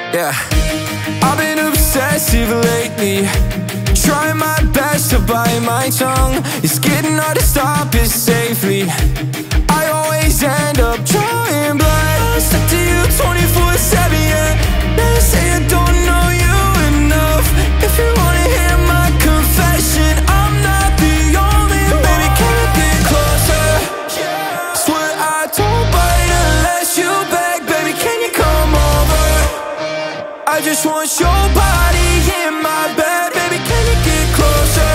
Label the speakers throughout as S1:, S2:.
S1: Yeah, I've been obsessive lately, trying my best to bite my tongue. It's getting hard to stop it safely. I always end up drawing blood. I'm stuck to you 24/7, yeah. They say I don't know you enough. If you wanna hear my confession, I'm not the only one. Baby, can you get closer? Swear I don't bite unless you beg. Baby, can you come over? I just want your body in my bed. Baby, can you get closer?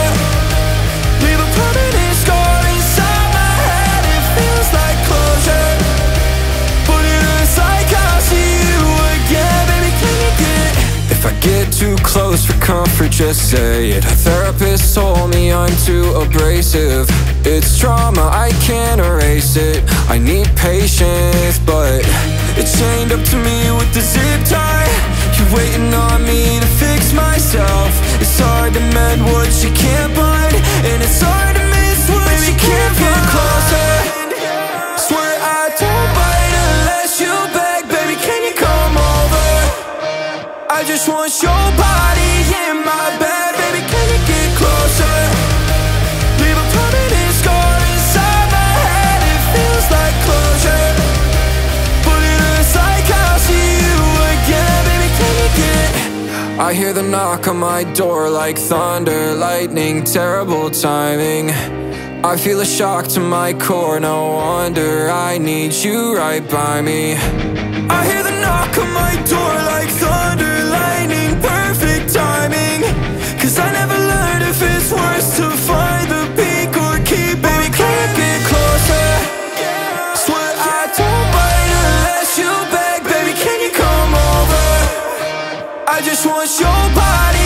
S1: Leave a permanent scar inside my head. It feels like closure, but it hurts like I'll see you again. Baby, can you get... If I get too close for comfort, just say it. A therapist told me I'm too abrasive. It's trauma, I can't erase it. I need patience, but it's chained up to me with the zip tie. You're waiting on me to fix myself. It's hard to mend what you can't bind, and it's hard to miss what you can't get closer. Swear I don't bite unless you beg. Baby, can you come over? I just want your body in my bed. Baby, can you get closer? Leave a permanent scar inside my head. It feels like closure, but it hurts like I'll see you again. Baby, can you get... I hear them knock on my door like thunder, lightning, terrible timing. I feel a shock to my core, no wonder I need you right by me. I hear them knock on my door like thunder, lightning, perfect timing. Cause I never learned if it's worse to find the peak or keep. Baby, can you get closer? Swear I don't bite unless you beg. Baby, can you come over? I just want your body